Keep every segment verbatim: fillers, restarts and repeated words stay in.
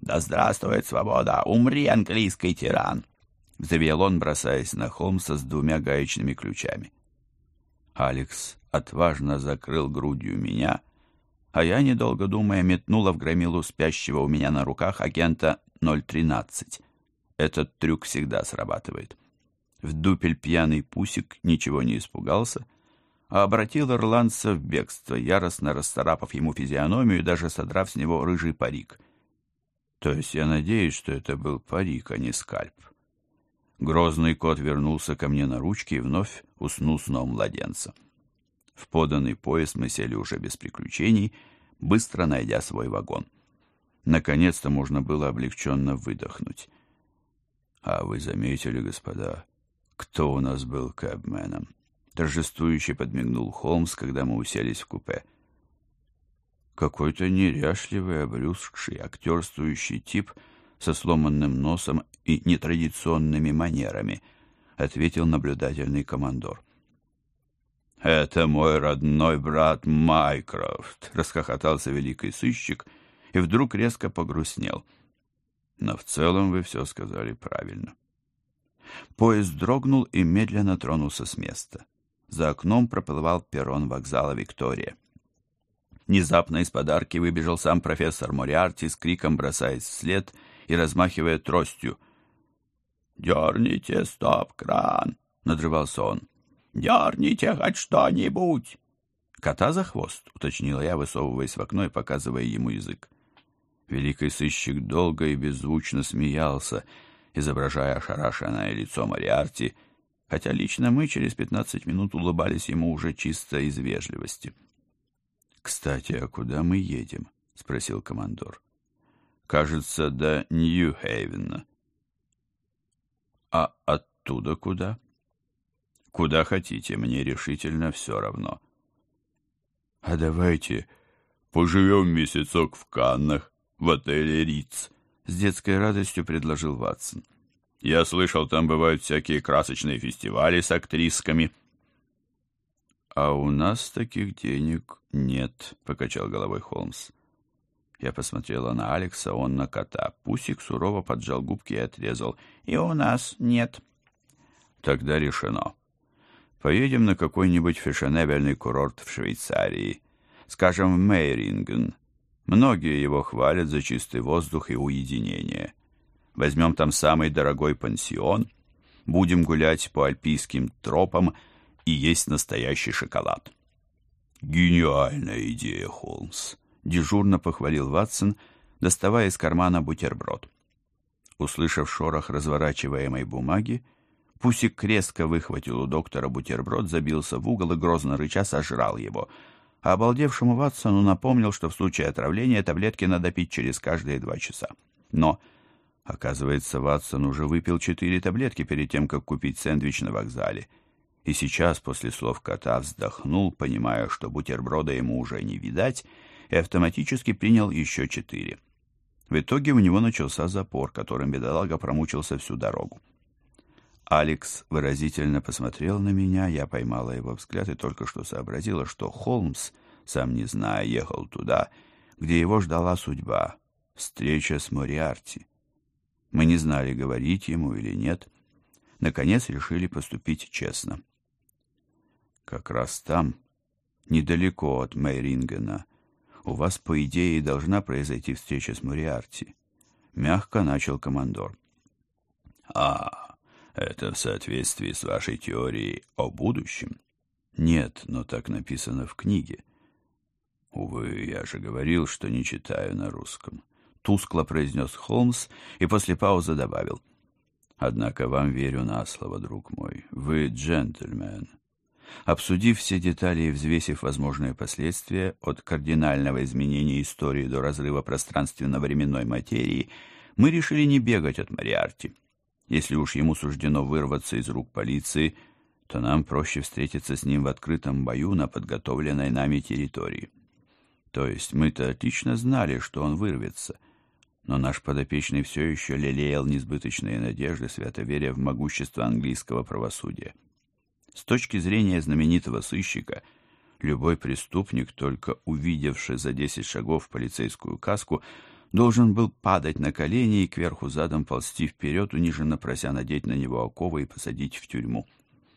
«Да здравствует свобода! Умри, английский тиран!» — взревел он, бросаясь на Холмса с двумя гаечными ключами. Алекс отважно закрыл грудью меня, а я, недолго думая, метнула в громилу спящего у меня на руках агента ноль тринадцать. Этот трюк всегда срабатывает. В дупель пьяный Пусик ничего не испугался, а обратил ирландца в бегство, яростно расцарапав ему физиономию и даже содрав с него рыжий парик. То есть я надеюсь, что это был парик, а не скальп. Грозный кот вернулся ко мне на ручки и вновь уснул сном младенца. В поданный поезд мы сели уже без приключений, быстро найдя свой вагон. Наконец-то можно было облегченно выдохнуть. «А вы заметили, господа, кто у нас был кэбменом?» Торжествующе подмигнул Холмс, когда мы уселись в купе. «Какой-то неряшливый, обрюзгший, актерствующий тип со сломанным носом и нетрадиционными манерами», ответил наблюдательный командор. «Это мой родной брат Майкрофт», — расхохотался великий сыщик и вдруг резко погрустнел. «Но в целом вы все сказали правильно». Поезд дрогнул и медленно тронулся с места. За окном проплывал перрон вокзала Виктория. Внезапно из подарки выбежал сам профессор Мориарти с криком, бросаясь вслед и размахивая тростью. «Дерните стоп-кран!» — надрывался он. «Дерните хоть что-нибудь!» «Кота за хвост!» — уточнила я, высовываясь в окно и показывая ему язык. Великий сыщик долго и беззвучно смеялся, изображая ошарашенное лицо Мориарти, хотя лично мы через пятнадцать минут улыбались ему уже чисто из вежливости. «Кстати, а куда мы едем?» — спросил командор. «Кажется, до Нью-Хейвена». «А оттуда куда?» «Куда хотите, мне решительно все равно». «А давайте поживем месяцок в Каннах, в отеле Риц», — с детской радостью предложил Ватсон. «Я слышал, там бывают всякие красочные фестивали с актрисками». «А у нас таких денег нет», — покачал головой Холмс. Я посмотрела на Алекса, он на кота. Пусик сурово поджал губки и отрезал. «И у нас нет». «Тогда решено. Поедем на какой-нибудь фешенебельный курорт в Швейцарии, скажем, в Мейринген. Многие его хвалят за чистый воздух и уединение. Возьмем там самый дорогой пансион, будем гулять по альпийским тропам и есть настоящий шоколад». «Гениальная идея, Холмс», — дежурно похвалил Ватсон, доставая из кармана бутерброд. Услышав шорох разворачиваемой бумаги, Пусик резко выхватил у доктора бутерброд, забился в угол и, грозно рыча, сожрал его, а обалдевшему Ватсону напомнил, что в случае отравления таблетки надо пить через каждые два часа. Но, оказывается, Ватсон уже выпил четыре таблетки перед тем, как купить сэндвич на вокзале, и сейчас, после слов кота, вздохнул, понимая, что бутерброда ему уже не видать, и автоматически принял еще четыре. В итоге у него начался запор, которым бедолага промучился всю дорогу. Алекс выразительно посмотрел на меня, я поймала его взгляд и только что сообразила, что Холмс, сам не зная, ехал туда, где его ждала судьба, встреча с Мориарти. Мы не знали, говорить ему или нет. Наконец решили поступить честно. «Как раз там, недалеко от Мейрингена, у вас, по идее, должна произойти встреча с Мориарти», — мягко начал командор. «А, это в соответствии с вашей теорией о будущем?» «Нет, но так написано в книге». «Увы, я же говорил, что не читаю на русском», — тускло произнес Холмс и после паузы добавил. «Однако вам верю на слово, друг мой. Вы джентльмен». Обсудив все детали и взвесив возможные последствия, от кардинального изменения истории до разрыва пространственно-временной материи, мы решили не бегать от Мориарти. Если уж ему суждено вырваться из рук полиции, то нам проще встретиться с ним в открытом бою на подготовленной нами территории. То есть мы-то отлично знали, что он вырвется, но наш подопечный все еще лелеял несбыточные надежды, свято веря в могущество английского правосудия. С точки зрения знаменитого сыщика, любой преступник, только увидевший за десять шагов полицейскую каску, должен был падать на колени и кверху задом ползти вперед, униженно прося надеть на него оковы и посадить в тюрьму.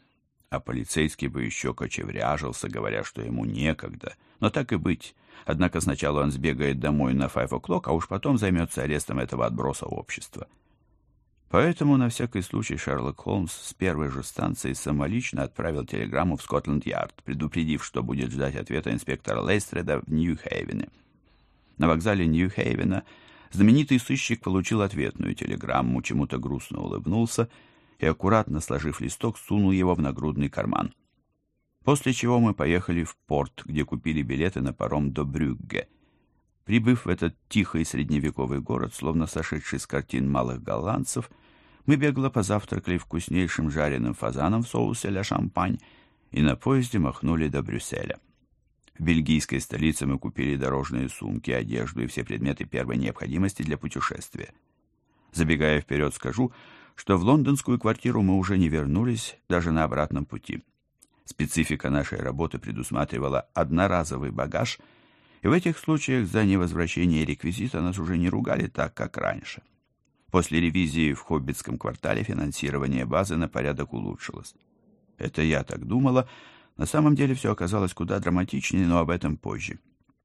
А полицейский бы еще кочевряжился, говоря, что ему некогда. Но так и быть. Однако сначала он сбегает домой на five o'clock, а уж потом займется арестом этого отброса общества. Поэтому на всякий случай Шерлок Холмс с первой же станции самолично отправил телеграмму в Скотланд-Ярд, предупредив, что будет ждать ответа инспектора Лейстреда в Нью-Хейвене. На вокзале Нью-Хейвена знаменитый сыщик получил ответную телеграмму, чему-то грустно улыбнулся и, аккуратно сложив листок, сунул его в нагрудный карман. После чего мы поехали в порт, где купили билеты на паром до Брюгге. Прибыв в этот тихий средневековый город, словно сошедший с картин малых голландцев, мы бегло позавтракали вкуснейшим жареным фазаном в соусе ля шампань и на поезде махнули до Брюсселя. В бельгийской столице мы купили дорожные сумки, одежду и все предметы первой необходимости для путешествия. Забегая вперед, скажу, что в лондонскую квартиру мы уже не вернулись даже на обратном пути. Специфика нашей работы предусматривала одноразовый багаж, и в этих случаях за невозвращение реквизита нас уже не ругали так, как раньше. После ревизии в Хоббитском квартале финансирование базы на порядок улучшилось. Это я так думала. На самом деле все оказалось куда драматичнее, но об этом позже.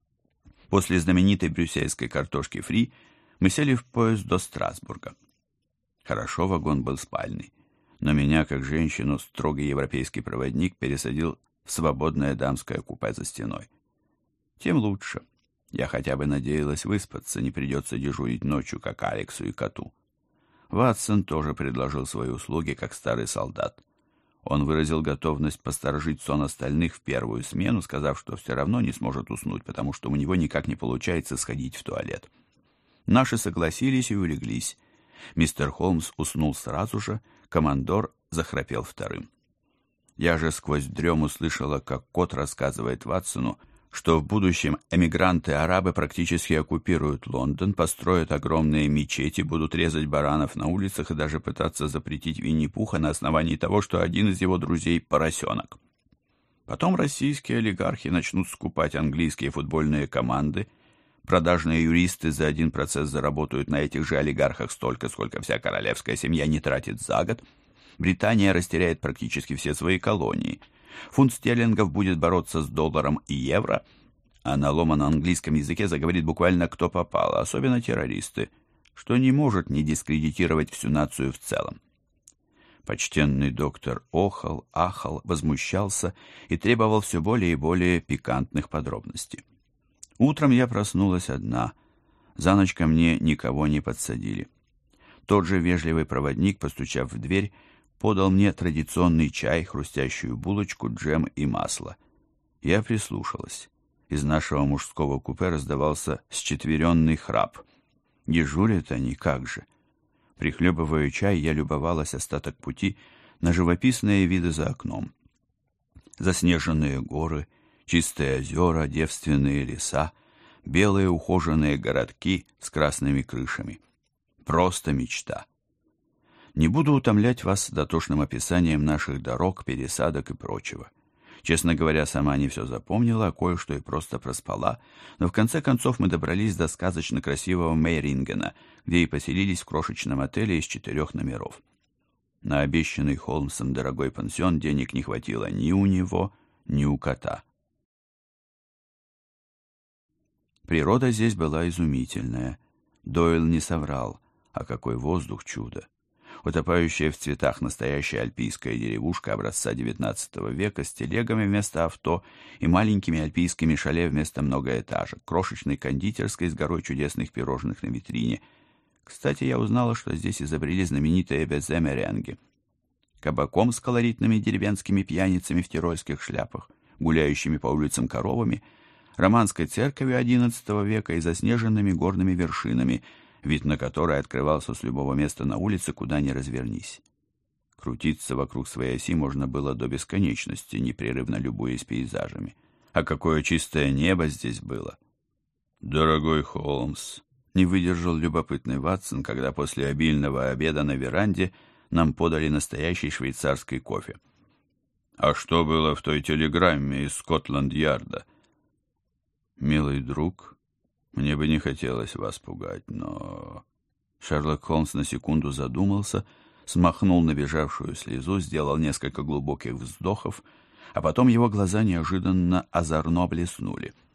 После знаменитой брюссельской картошки фри мы сели в поезд до Страсбурга. Хорошо, вагон был спальный, но меня, как женщину, строгий европейский проводник пересадил в свободное дамское купе за стеной. Тем лучше. Я хотя бы надеялась выспаться, не придется дежурить ночью, как Алексу и коту. Ватсон тоже предложил свои услуги, как старый солдат. Он выразил готовность посторожить сон остальных в первую смену, сказав, что все равно не сможет уснуть, потому что у него никак не получается сходить в туалет. Наши согласились и улеглись. Мистер Холмс уснул сразу же, командор захрапел вторым. Я же сквозь дрему слышала, как кот рассказывает Ватсону, что в будущем эмигранты-арабы практически оккупируют Лондон, построят огромные мечети, будут резать баранов на улицах и даже пытаться запретить Винни-Пуха на основании того, что один из его друзей – поросенок. Потом российские олигархи начнут скупать английские футбольные команды, продажные юристы за один процесс заработают на этих же олигархах столько, сколько вся королевская семья не тратит за год, Британия растеряет практически все свои колонии – фунт стерлингов будет бороться с долларом и евро, а на ломаном английском языке заговорит буквально кто попало, особенно террористы, что не может не дискредитировать всю нацию в целом. Почтенный доктор охал, ахал, возмущался и требовал все более и более пикантных подробностей. Утром я проснулась одна, за ночь ко мне никого не подсадили. Тот же вежливый проводник, постучав в дверь, подал мне традиционный чай, хрустящую булочку, джем и масло. Я прислушалась. Из нашего мужского купе раздавался счетверенный храп. Дежурят они как же. Прихлебывая чай, я любовалась остаток пути на живописные виды за окном. Заснеженные горы, чистые озера, девственные леса, белые ухоженные городки с красными крышами. Просто мечта. Не буду утомлять вас дотошным описанием наших дорог, пересадок и прочего. Честно говоря, сама не все запомнила, а кое-что и просто проспала, но в конце концов мы добрались до сказочно красивого Мейрингена, где и поселились в крошечном отеле из четырех номеров. На обещанный Холмсом дорогой пансион денег не хватило ни у него, ни у кота. Природа здесь была изумительная. Дойл не соврал, а какой воздух чудо. Утопающая в цветах настоящая альпийская деревушка образца девятнадцатого века с телегами вместо авто и маленькими альпийскими шале вместо многоэтажек, крошечной кондитерской с горой чудесных пирожных на витрине. Кстати, я узнала, что здесь изобрели знаменитые безе-меренги. Кабаком с колоритными деревенскими пьяницами в тирольских шляпах, гуляющими по улицам коровами, романской церковью одиннадцатого века и заснеженными горными вершинами, вид на который открывался с любого места на улице, куда ни развернись. Крутиться вокруг своей оси можно было до бесконечности, непрерывно любуясь пейзажами. А какое чистое небо здесь было! «Дорогой Холмс», — не выдержал любопытный Ватсон, когда после обильного обеда на веранде нам подали настоящий швейцарский кофе. «А что было в той телеграмме из Скотланд-Ярда?» «Милый друг», Мне бы не хотелось вас пугать, но...» Шерлок Холмс на секунду задумался, смахнул набежавшую слезу, сделал несколько глубоких вздохов, а потом его глаза неожиданно озорно блеснули.